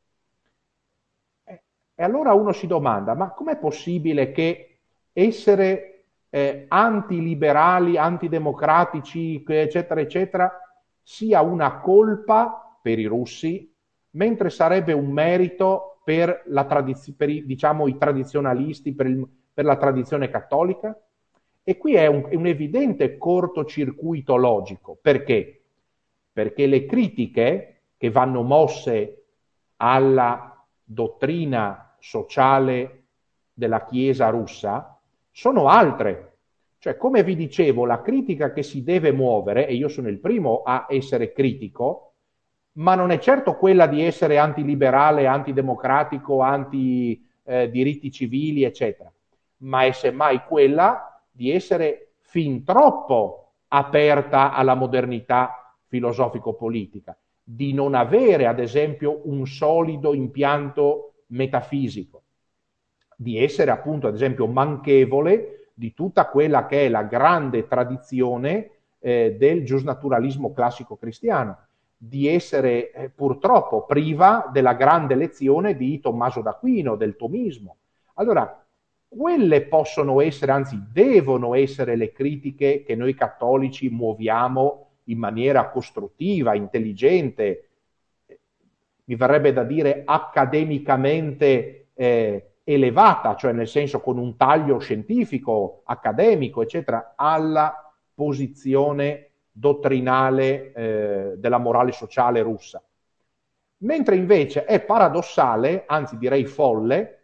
Speaker 1: E allora uno si domanda, ma com'è possibile che essere antiliberali, antidemocratici, eccetera, eccetera, sia una colpa per i russi, mentre sarebbe un merito per, per diciamo, i tradizionalisti, per la tradizione cattolica? E qui è un evidente cortocircuito logico. Perché? Perché le critiche che vanno mosse alla dottrina sociale della Chiesa russa sono altre. Cioè, come vi dicevo, la critica che si deve muovere, e io sono il primo a essere critico, ma non è certo quella di essere antiliberale, antidemocratico, anti-diritti civili, eccetera, ma è semmai quella di essere fin troppo aperta alla modernità filosofico-politica, di non avere, ad esempio, un solido impianto metafisico, di essere appunto, ad esempio, manchevole di tutta quella che è la grande tradizione del giusnaturalismo classico cristiano, di essere purtroppo priva della grande lezione di Tommaso d'Aquino, del tomismo. Allora, quelle possono essere, anzi devono essere le critiche che noi cattolici muoviamo in maniera costruttiva, intelligente, mi verrebbe da dire accademicamente elevata, cioè nel senso con un taglio scientifico, accademico, eccetera, alla posizione dottrinale della morale sociale russa. Mentre invece è paradossale, anzi direi folle,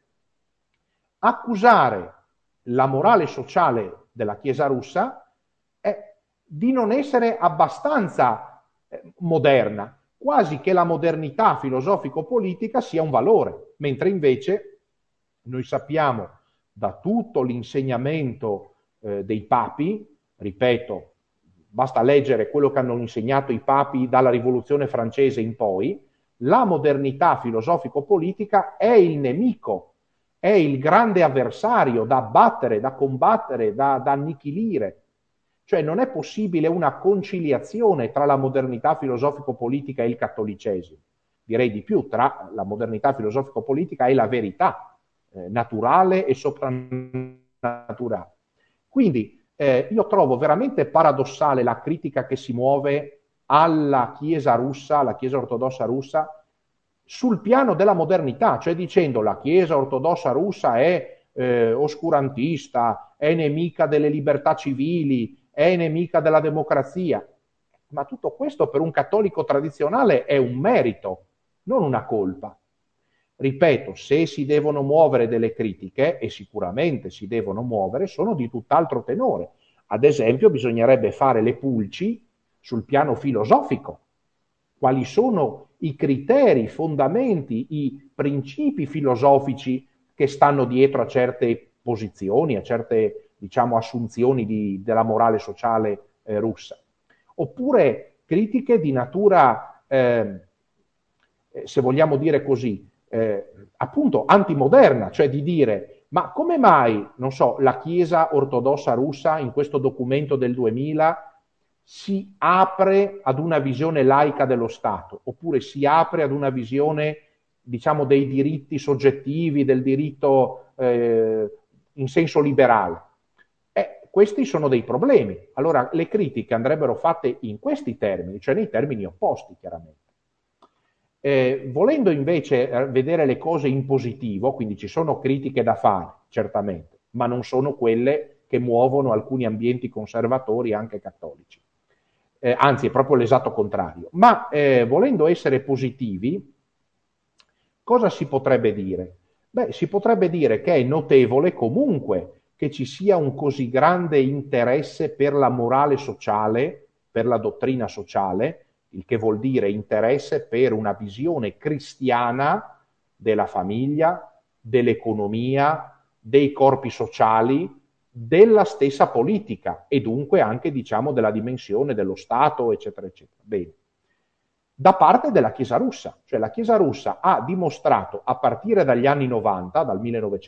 Speaker 1: accusare la morale sociale della Chiesa russa di non essere abbastanza moderna, quasi che la modernità filosofico-politica sia un valore, mentre invece noi sappiamo da tutto l'insegnamento dei papi, ripeto, basta leggere quello che hanno insegnato i papi dalla Rivoluzione francese in poi, la modernità filosofico-politica è il nemico, è il grande avversario da abbattere, da combattere, da annichilire. Cioè non è possibile una conciliazione tra la modernità filosofico-politica e il cattolicesimo. Direi di più, tra la modernità filosofico-politica e la verità naturale e soprannaturale. Quindi io trovo veramente paradossale la critica che si muove alla Chiesa russa, alla Chiesa ortodossa russa, sul piano della modernità, cioè dicendo la Chiesa ortodossa russa è oscurantista, è nemica delle libertà civili, è nemica della democrazia. Ma tutto questo per un cattolico tradizionale è un merito, non una colpa. Ripeto, se si devono muovere delle critiche, e sicuramente si devono muovere, sono di tutt'altro tenore. Ad esempio, bisognerebbe fare le pulci sul piano filosofico. Quali sono i criteri, i fondamenti, i principi filosofici che stanno dietro a certe posizioni, a certe, diciamo, assunzioni della morale sociale russa. Oppure critiche di natura, se vogliamo dire così, appunto antimoderna, cioè di dire ma come mai, non so, la Chiesa ortodossa russa in questo documento del 2000 si apre ad una visione laica dello Stato, oppure si apre ad una visione, diciamo, dei diritti soggettivi, del diritto in senso liberale. Questi sono dei problemi. Allora le critiche andrebbero fatte in questi termini, cioè nei termini opposti, chiaramente. Volendo invece vedere le cose in positivo, quindi ci sono critiche da fare, certamente, ma non sono quelle che muovono alcuni ambienti conservatori, anche cattolici. Anzi, è proprio l'esatto contrario. Ma volendo essere positivi, cosa si potrebbe dire? Beh, si potrebbe dire che è notevole comunque che ci sia un così grande interesse per la morale sociale, per la dottrina sociale, il che vuol dire interesse per una visione cristiana della famiglia, dell'economia, dei corpi sociali, della stessa politica e dunque anche, diciamo, della dimensione dello Stato, eccetera, eccetera. Bene. Da parte della Chiesa russa, cioè la Chiesa russa ha dimostrato a partire dagli anni 90, dal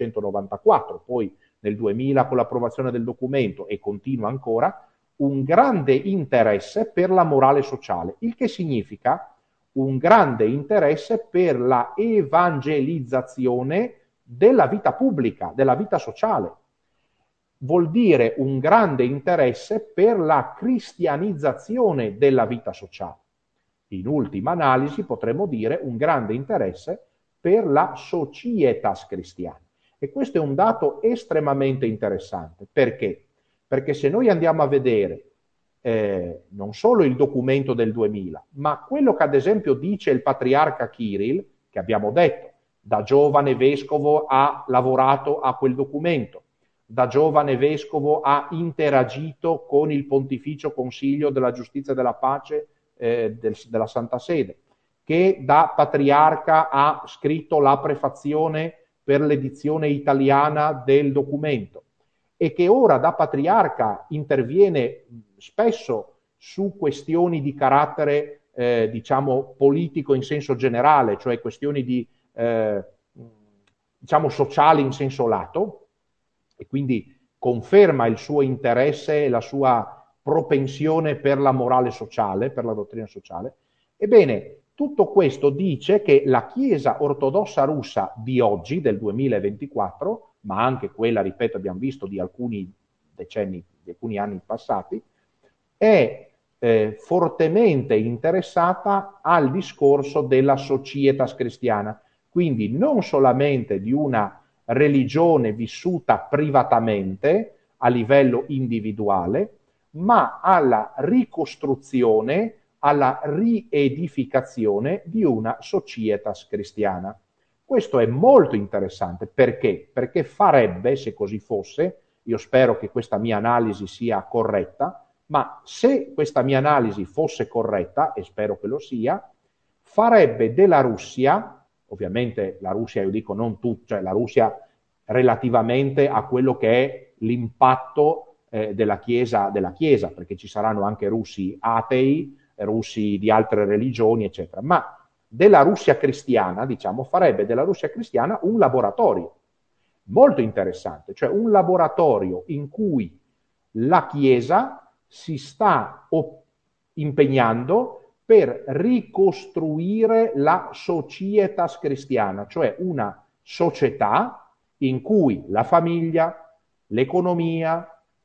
Speaker 1: 1994, poi nel 2000 con l'approvazione del documento e continua ancora, un grande interesse per la morale sociale, il che significa un grande interesse per la evangelizzazione della vita pubblica, della vita sociale. Vuol dire un grande interesse per la cristianizzazione della vita sociale. In ultima analisi potremmo dire un grande interesse per la societas cristiana. E questo è un dato estremamente interessante. Perché? Perché se noi andiamo a vedere non solo il documento del 2000, ma quello che ad esempio dice il patriarca Kirill, che abbiamo detto, da giovane vescovo ha lavorato a quel documento, da giovane vescovo ha interagito con il Pontificio Consiglio della Giustizia e della Pace della Santa Sede, che da patriarca ha scritto la prefazione per l'edizione italiana del documento e che ora da patriarca interviene spesso su questioni di carattere diciamo politico in senso generale, cioè questioni di diciamo sociali in senso lato, e quindi conferma il suo interesse e la sua propensione per la morale sociale, per la dottrina sociale. Ebbene, tutto questo dice che la Chiesa ortodossa russa di oggi, del 2024, ma anche quella, ripeto, abbiamo visto di alcuni decenni, di alcuni anni passati, è fortemente interessata al discorso della societas cristiana, quindi non solamente di una religione vissuta privatamente a livello individuale, ma alla ricostruzione, alla riedificazione di una societas cristiana. Questo è molto interessante. Perché? Perché farebbe, se così fosse, io spero che questa mia analisi sia corretta, ma se questa mia analisi fosse corretta, e spero che lo sia, farebbe della Russia, ovviamente la Russia, io dico non tutta, cioè la Russia relativamente a quello che è l'impatto della Chiesa, perché ci saranno anche russi atei, russi di altre religioni, eccetera, ma della Russia cristiana, diciamo, farebbe della Russia cristiana un laboratorio molto interessante, cioè un laboratorio in cui la Chiesa si sta impegnando per ricostruire la societas cristiana, cioè una società in cui la famiglia, l'economia,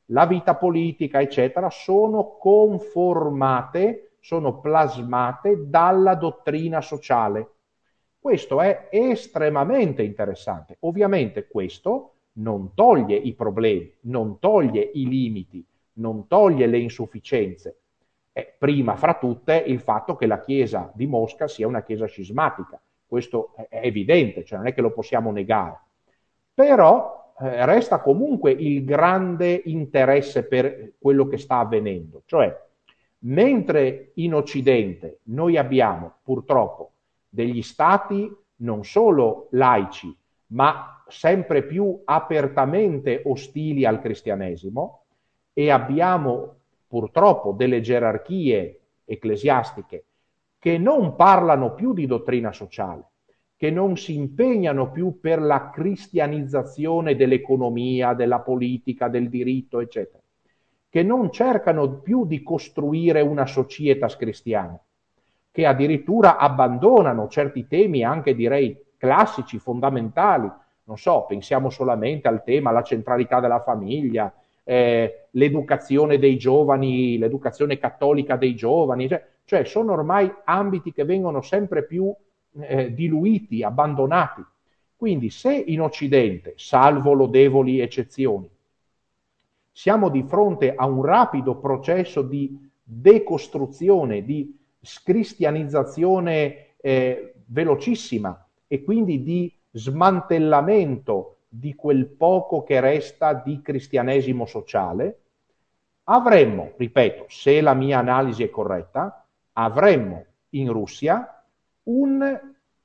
Speaker 1: la vita politica, eccetera, sono conformate, sono plasmate dalla dottrina sociale. Questo è estremamente interessante. Ovviamente questo non toglie i problemi, non toglie i limiti, non toglie le insufficienze. Prima fra tutte il fatto che la Chiesa di Mosca sia una Chiesa scismatica. Questo è evidente, cioè non è che lo possiamo negare. Però resta comunque il grande interesse per quello che sta avvenendo. Cioè, mentre in Occidente noi abbiamo purtroppo degli stati non solo laici, ma sempre più apertamente ostili al cristianesimo, e abbiamo purtroppo delle gerarchie ecclesiastiche che non parlano più di dottrina sociale, che non si impegnano più per la cristianizzazione dell'economia, della politica, del diritto, eccetera, che non cercano più di costruire una societas cristiana, che addirittura abbandonano certi temi anche direi classici, fondamentali. Non so, pensiamo solamente al tema, alla centralità della famiglia, l'educazione dei giovani, l'educazione cattolica dei giovani, cioè sono ormai ambiti che vengono sempre più diluiti, abbandonati. Quindi se in Occidente, salvo lodevoli eccezioni, siamo di fronte a un rapido processo di decostruzione, di scristianizzazione velocissima e quindi di smantellamento di quel poco che resta di cristianesimo sociale, avremmo, ripeto, se la mia analisi è corretta, avremmo in Russia un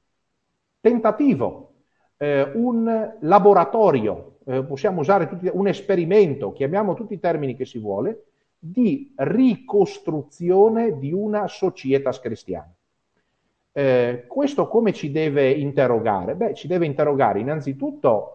Speaker 1: tentativo, un laboratorio, possiamo usare un esperimento, chiamiamo tutti i termini che si vuole, di ricostruzione di una societas cristiana. Questo come ci deve interrogare? Beh, ci deve interrogare innanzitutto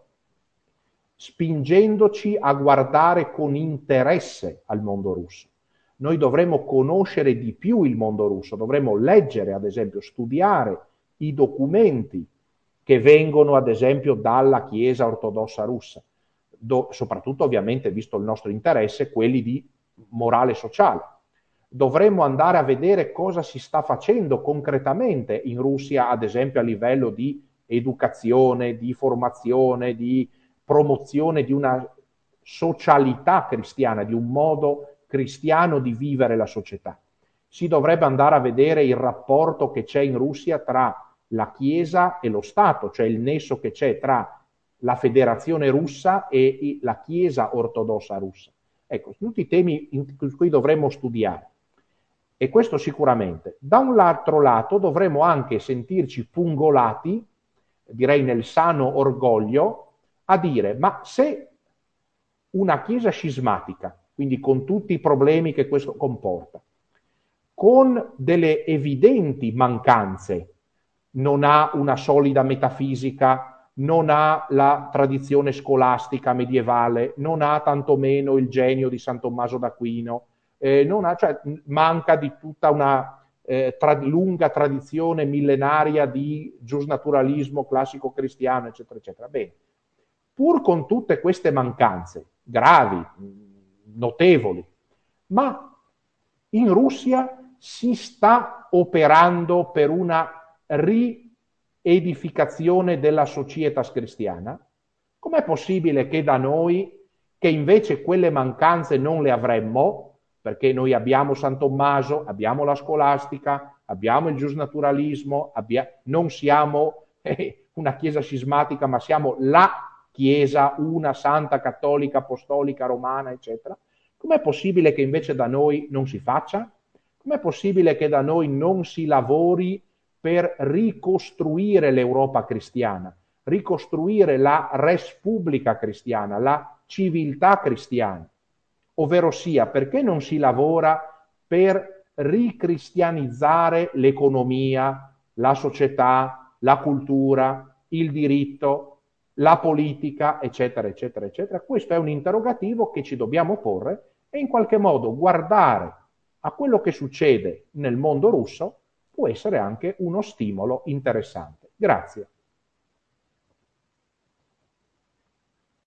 Speaker 1: spingendoci a guardare con interesse al mondo russo. Noi dovremmo conoscere di più il mondo russo, dovremmo leggere, ad esempio, studiare i documenti che vengono, ad esempio, dalla Chiesa ortodossa russa, soprattutto ovviamente, visto il nostro interesse, quelli di morale sociale. Dovremmo andare a vedere cosa si sta facendo concretamente in Russia, ad esempio a livello di educazione, di formazione, di promozione di una socialità cristiana, di un modo cristiano di vivere la società. Si dovrebbe andare a vedere il rapporto che c'è in Russia tra la Chiesa e lo Stato, cioè il nesso che c'è tra la Federazione russa e la Chiesa ortodossa russa. Ecco, tutti i temi in cui dovremmo studiare. E questo sicuramente. Da un altro lato dovremmo anche sentirci pungolati, direi nel sano orgoglio, a dire, ma se una Chiesa scismatica, quindi con tutti i problemi che questo comporta, con delle evidenti mancanze, non ha una solida metafisica, non ha la tradizione scolastica medievale, non ha tantomeno il genio di San Tommaso d'Aquino, cioè, manca di tutta una lunga tradizione millenaria di giusnaturalismo classico cristiano, eccetera, eccetera. Bene, pur con tutte queste mancanze gravi, notevoli, ma in Russia si sta operando per una riedificazione della societas cristiana? Com'è possibile che da noi, che invece quelle mancanze non le avremmo, perché noi abbiamo San Tommaso, abbiamo la scolastica, abbiamo il giusnaturalismo, non siamo una chiesa scismatica, ma siamo la Chiesa, una santa, cattolica, apostolica, romana, eccetera. Com'è possibile che invece da noi non si faccia? Com'è possibile che da noi non si lavori per ricostruire l'Europa cristiana, ricostruire la res publica cristiana, la civiltà cristiana? Ovvero sia, perché non si lavora per ricristianizzare l'economia, la società, la cultura, il diritto, la politica, eccetera, eccetera, eccetera? Questo è un interrogativo che ci dobbiamo porre e in qualche modo guardare a quello che succede nel mondo russo può essere anche uno stimolo interessante. Grazie.